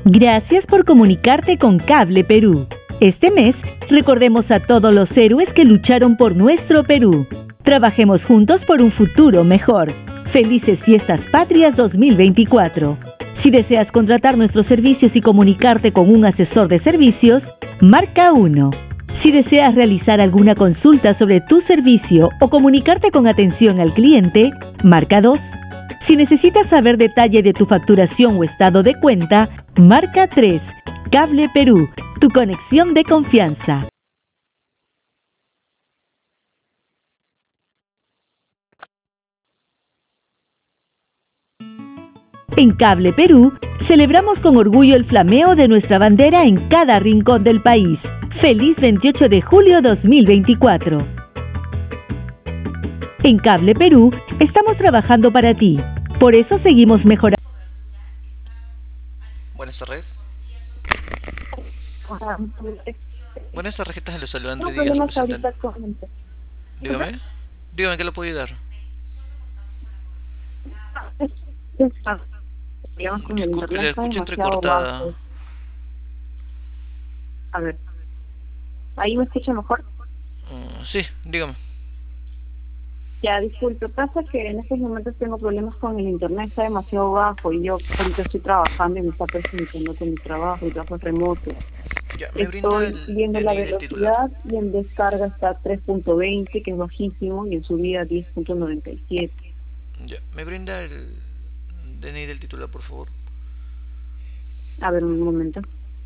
Gracias por comunicarte con Cable Perú. Este mes, recordemos a todos los héroes que lucharon por nuestro Perú. Trabajemos juntos por un futuro mejor. Felices Fiestas Patrias 2024. Si deseas contratar nuestros servicios y comunicarte con un asesor de servicios, marca 1. Si deseas realizar alguna consulta sobre tu servicio o comunicarte con atención al cliente, marca 2. Si necesitas saber detalle de tu facturación o estado de cuenta, marca 3. Cable Perú, tu conexión de confianza. En Cable Perú, celebramos con orgullo el flameo de nuestra bandera en cada rincón del país. ¡Feliz 28 de julio 2024! En Cable Perú, estamos trabajando para ti. Por eso seguimos mejorando. Buenas tardes. Buenas tardes, ¿qué tal? Los saluda Andrés Díaz, representante. Dígame, ¿qué le puedo ayudar? Disculpe, le escucho entrecortada. A ver, ¿ahí me escucha mejor? Sí, dígame. Ya, disculpe, pasa que en estos momentos tengo problemas con el internet, está demasiado bajo y yo ahorita estoy trabajando y me está perjudicando con mi trabajo y trabajo remoto. Ya, me estoy viendo la velocidad y en descarga está 3.20, que es bajísimo, y en subida 10.97. Ya, ¿me brinda el DNI del titular, por favor? A ver, un momento.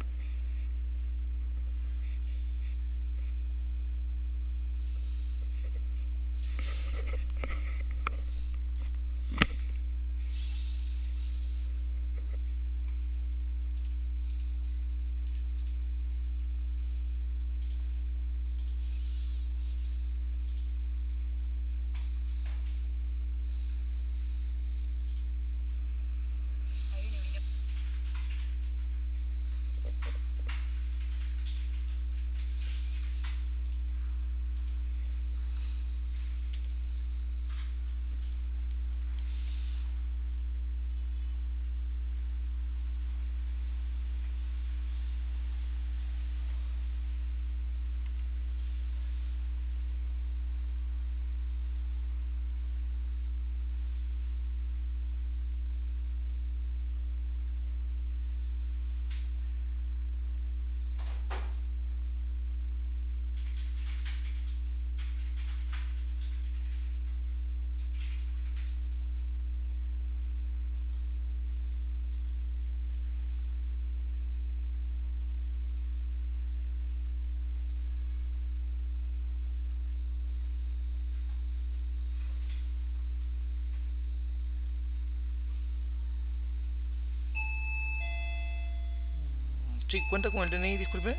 Sí, ¿cuenta con el DNI, disculpe?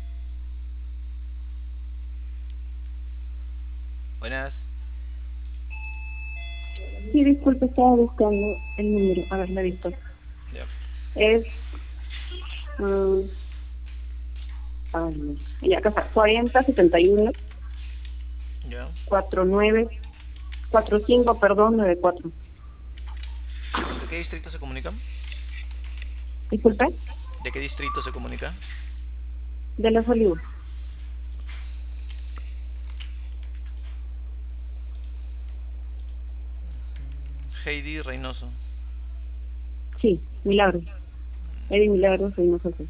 Buenas. Sí, disculpe, estaba buscando el número. A ver, lo he visto. Ya. Es... ya acá está, 4071 Ya. 94. ¿De qué distrito se comunica? Disculpe, ¿De qué distrito se comunica? de Los Olivos. Heidi Reynoso. Sí, Milagros. Eddie Milagros, soy nosotros.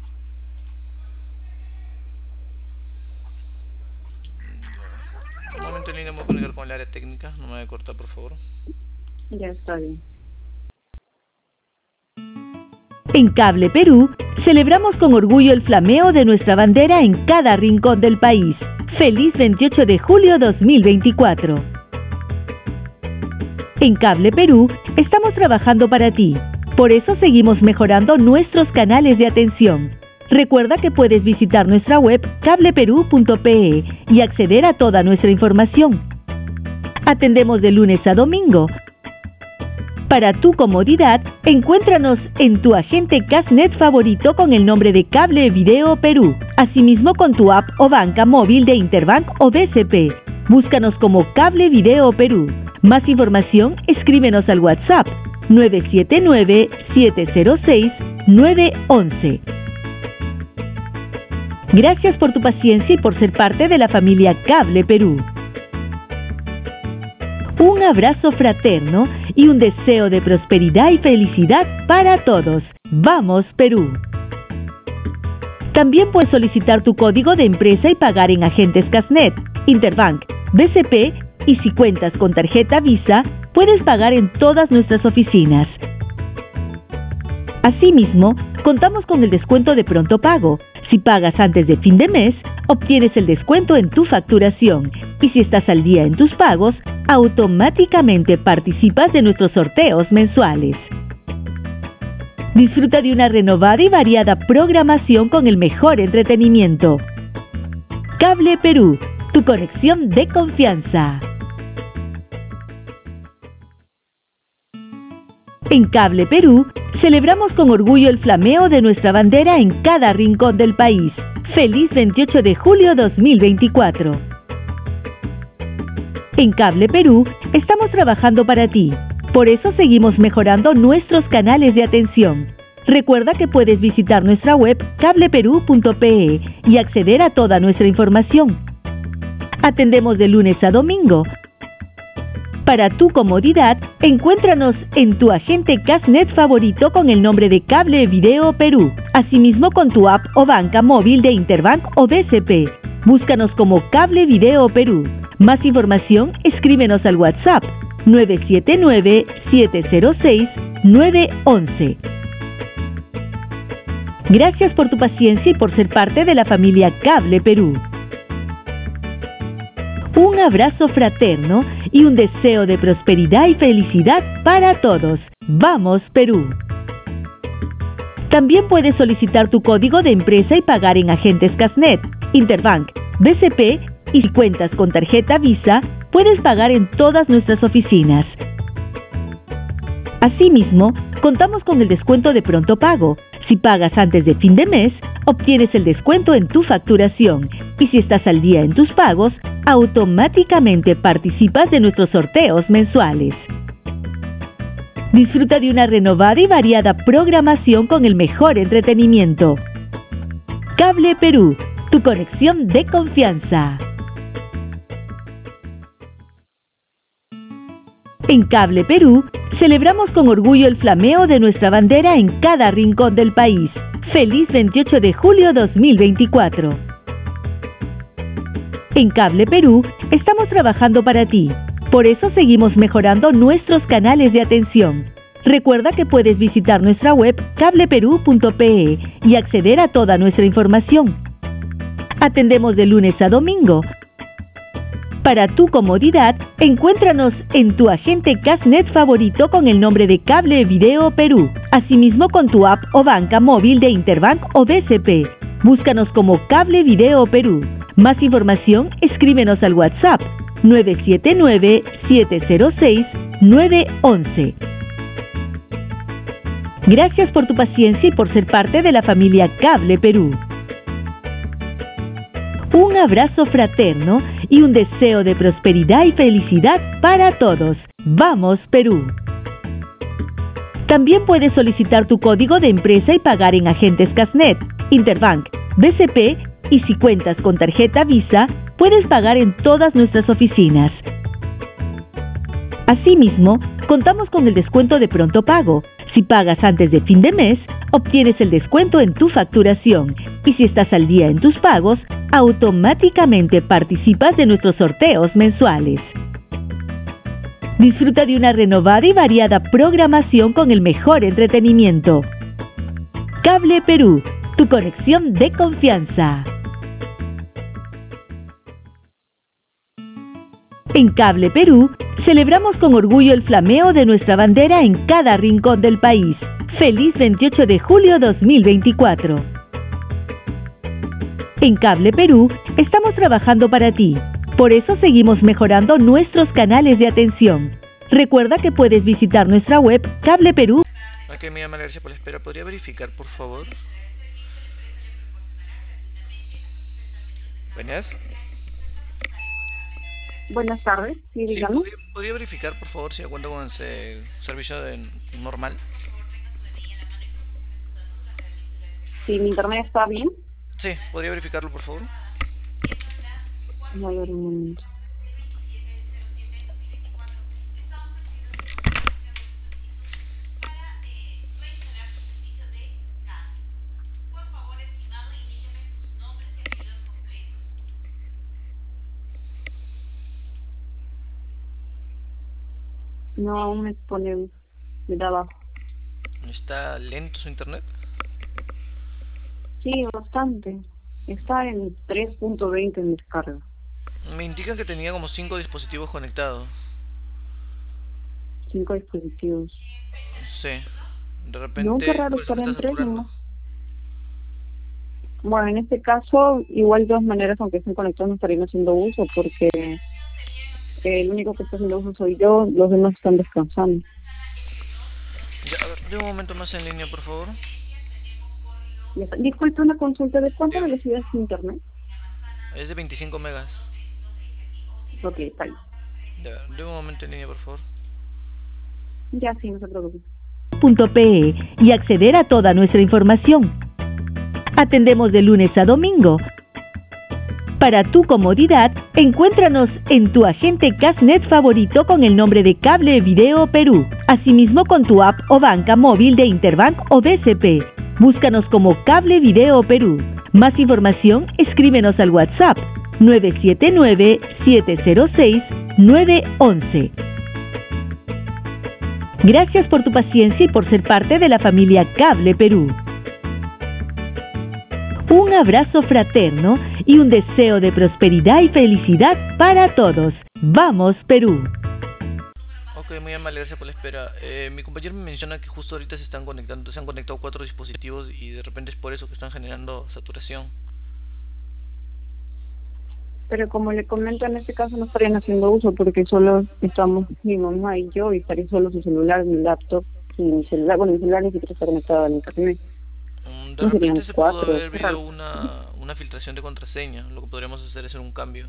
Un momento en línea, voy a comunicar con el área técnica. No me voy a cortar, por favor. Ya está bien. En Cable Perú, celebramos con orgullo el flameo de nuestra bandera en cada rincón del país. ¡Feliz 28 de julio 2024! En Cable Perú, estamos trabajando para ti. Por eso seguimos mejorando nuestros canales de atención. Recuerda que puedes visitar nuestra web cableperú.pe y acceder a toda nuestra información. Atendemos de lunes a domingo. Para tu comodidad, encuéntranos en tu agente Casnet favorito con el nombre de Cable Video Perú. Asimismo con tu app o banca móvil de Interbank o BCP. Búscanos como Cable Video Perú. Más información, escríbenos al WhatsApp 979-706 911. Gracias por tu paciencia y por ser parte de la familia Cable Perú. Un abrazo fraterno y un deseo de prosperidad y felicidad para todos. ¡Vamos, Perú! También puedes solicitar tu código de empresa y pagar en agentes Casnet, Interbank, BCP y si cuentas con tarjeta Visa, puedes pagar en todas nuestras oficinas. Asimismo, contamos con el descuento de pronto pago. Si pagas antes de fin de mes, obtienes el descuento en tu facturación. Y si estás al día en tus pagos, automáticamente participas de nuestros sorteos mensuales. Disfruta de una renovada y variada programación con el mejor entretenimiento. Cable Perú, tu conexión de confianza. En Cable Perú, celebramos con orgullo el flameo de nuestra bandera en cada rincón del país. ¡Feliz 28 de julio 2024! En Cable Perú, estamos trabajando para ti. Por eso seguimos mejorando nuestros canales de atención. Recuerda que puedes visitar nuestra web cableperú.pe y acceder a toda nuestra información. Atendemos de lunes a domingo. Para tu comodidad, encuéntranos en tu agente Casnet favorito con el nombre de Cable Video Perú. Asimismo con tu app o banca móvil de Interbank o BCP. Búscanos como Cable Video Perú. Más información, escríbenos al WhatsApp 979-706-911. Gracias por tu paciencia y por ser parte de la familia Cable Perú. Un abrazo fraterno y un deseo de prosperidad y felicidad para todos. ¡Vamos, Perú! También puedes solicitar tu código de empresa y pagar en agentes Casnet, Interbank, BCP y si cuentas con tarjeta Visa, puedes pagar en todas nuestras oficinas. Asimismo, contamos con el descuento de pronto pago. Si pagas antes de fin de mes, obtienes el descuento en tu facturación. Y si estás al día en tus pagos, automáticamente participas de nuestros sorteos mensuales. Disfruta de una renovada y variada programación con el mejor entretenimiento. Cable Perú, tu conexión de confianza. En Cable Perú, celebramos con orgullo el flameo de nuestra bandera en cada rincón del país. ¡Feliz 28 de julio 2024! En Cable Perú, estamos trabajando para ti. Por eso seguimos mejorando nuestros canales de atención. Recuerda que puedes visitar nuestra web cableperú.pe y acceder a toda nuestra información. Atendemos de lunes a domingo. Para tu comodidad, encuéntranos en tu agente Casnet favorito con el nombre de Cable Video Perú. Asimismo con tu app o banca móvil de Interbank o BCP. Búscanos como Cable Video Perú. Más información, escríbenos al WhatsApp 979-706-911. Gracias por tu paciencia y por ser parte de la familia Cable Perú. Un abrazo fraterno y un deseo de prosperidad y felicidad para todos. ¡Vamos, Perú! También puedes solicitar tu código de empresa y pagar en agentes Casnet, Interbank, BCP y si cuentas con tarjeta Visa, puedes pagar en todas nuestras oficinas. Asimismo, contamos con el descuento de pronto pago. Si pagas antes de fin de mes, obtienes el descuento en tu facturación. Y si estás al día en tus pagos, automáticamente participas de nuestros sorteos mensuales. Disfruta de una renovada y variada programación con el mejor entretenimiento. Cable Perú, tu conexión de confianza. En Cable Perú, celebramos con orgullo el flameo de nuestra bandera en cada rincón del país. ¡Feliz 28 de julio 2024! En Cable Perú, estamos trabajando para ti. Por eso seguimos mejorando nuestros canales de atención. Recuerda que puedes visitar nuestra web Cable Perú. Ok, mi amable, gracias por la espera. ¿Podría verificar, por favor? Buenas. Buenas tardes, sí, dígame. Sí, ¿podría verificar, por favor, si cuento con ese servicio normal? Si mi internet está bien. Sí, ¿podría verificarlo, por favor? A ver, un momento. No, aún me pone, me da abajo. ¿Está lento su internet? Sí, bastante. Está en 3.20 en descarga. Me indican que tenía como 5 dispositivos conectados. 5 dispositivos. Sí. De No, qué repente, raro por eso estar que está en 3 saturando. nomás. Bueno, en este caso, igual de todas maneras, aunque estén conectados, no estarían haciendo uso, porque el único que está haciendo uso soy yo, los demás están descansando. Ya, a ver, de un momento más en línea, por favor. Ya está. Disculpe, una consulta, ¿de cuánta Dígame. velocidad es su internet? Es de 25 megas. Ok, está ahí. Ya, de un momento en línea, por favor. Ya, sí, no se preocupe. .pe y acceder a toda nuestra información. Atendemos de lunes a domingo. Para tu comodidad, encuéntranos en tu agente Casnet favorito con el nombre de Cable Video Perú. Asimismo con tu app o banca móvil de Interbank o BCP. Búscanos como Cable Video Perú. Más información, escríbenos al WhatsApp 979-706-911. Gracias por tu paciencia y por ser parte de la familia Cable Perú. Un abrazo fraterno y un deseo de prosperidad y felicidad para todos. ¡Vamos, Perú! Ok, muy amable, gracias por la espera. Mi compañero me menciona que justo ahorita se están conectando, se han conectado 4 dispositivos y de repente es por eso que están generando saturación. Pero como le comento, en este caso no estarían haciendo uso porque solo estamos mi mamá y yo y estaría solo su celular, mi laptop y mi celular. Bueno, mi celular ni siquiera está conectado al internet. De No repente serían se pudo 4, haber qué habido raro. una filtración de contraseña. Lo que podríamos hacer es hacer un cambio.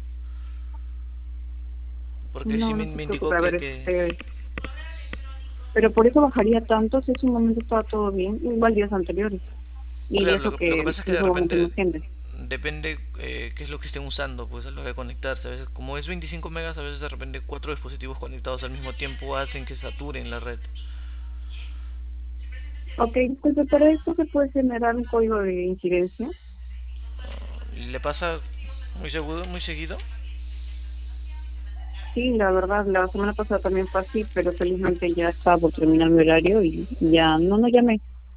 Porque sí No, no se me indicó preocupe, a ver, que... pero por eso bajaría tanto si en su momento estaba todo bien, igual días anteriores. Y Claro, eso lo que que pasa es que en de ese momento repente no siente. depende qué es lo que estén usando, pues a lo de conectarse. A veces, como es 25 megas, a veces de repente 4 dispositivos conectados al mismo tiempo hacen que saturen la red. Ok, pues para esto se puede generar un código de incidencia. ¿Le pasa muy seguro, muy seguido? Sí, la verdad, la semana pasada también fue así, pero felizmente ya estaba por terminar mi horario y ya no llamé,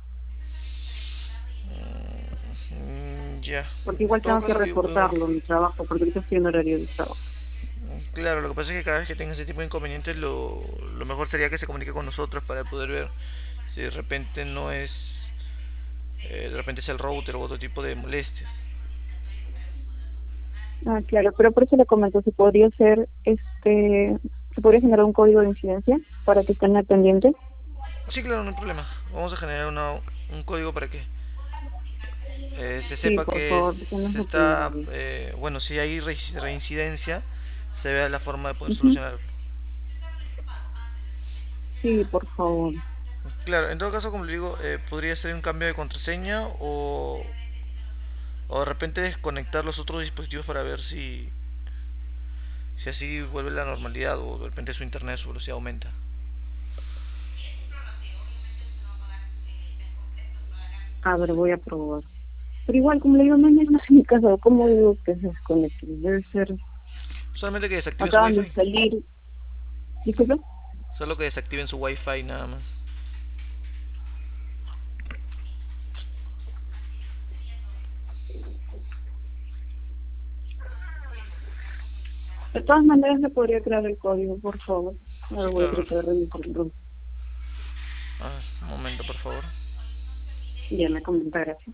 Ya. porque En igual todo tengo que caso, reportarlo, mi trabajo, porque ahorita estoy en horario de trabajo. claro, lo que pasa es que cada vez que tenga ese tipo de inconvenientes, lo mejor sería que se comunique con nosotros para poder ver si de repente no es, de repente es el router u otro tipo de molestias. Ah, claro, pero por eso le comento, si podría ser, se podría generar un código de incidencia para que estén al pendiente. Sí, claro, no hay problema. Vamos a generar un código para que se Sí, sepa por que favor, porque no es se la primera está, vez. bueno, si hay reincidencia, se vea la forma de poder Ujú. solucionarlo. Sí, por favor. Claro, en todo caso, como le digo, podría ser un cambio de contraseña o de repente desconectar los otros dispositivos para ver si así vuelve la normalidad o de repente su internet, su velocidad aumenta. A ver, voy a probar. Pero igual, como le digo, no hay nadie más en mi casa, ¿cómo digo que se desconecte? Debe ser, Solamente que desactiven su acaban de wifi. salir, disculpe. Solo que desactiven su wifi nada más. De todas maneras, le podría crear el código, por favor. Ahora Sí, voy a claro. tratar de reincorporar. Un momento, por favor. Ya me comenta, gracias.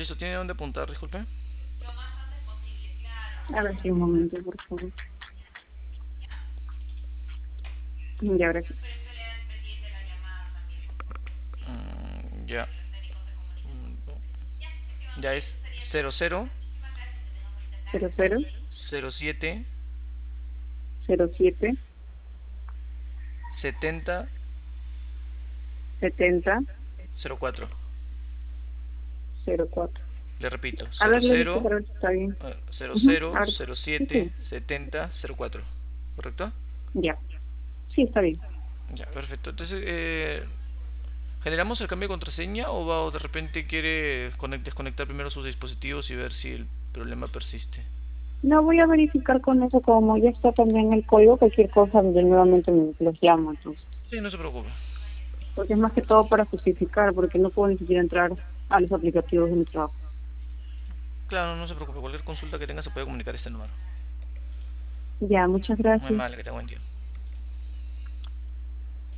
Listo, ¿tiene dónde apuntar? Disculpe. A ver, sí, un momento, por favor. Y ahora sí. Ya. Ya es 00 00 07 07 70 70 04. 04. Le repito, A ver, le dije 00 para ver si está bien. 00 A ver, sí, 07 sí, 70 04. ¿Correcto? ya. Sí, está bien. Ya, perfecto. Entonces, ¿generamos el cambio de contraseña o de repente quiere desconectar primero sus dispositivos y ver si el problema persiste? No voy a verificar con eso, como ya está también el código, cualquier cosa, yo nuevamente los llamo, entonces. Sí, no se preocupe. Porque es más que todo para justificar, porque no puedo ni siquiera entrar a los aplicativos de mi trabajo. Claro, no se preocupe. Cualquier consulta que tenga se puede comunicar a este número. Ya, muchas Muy gracias. mal, que tenga buen día.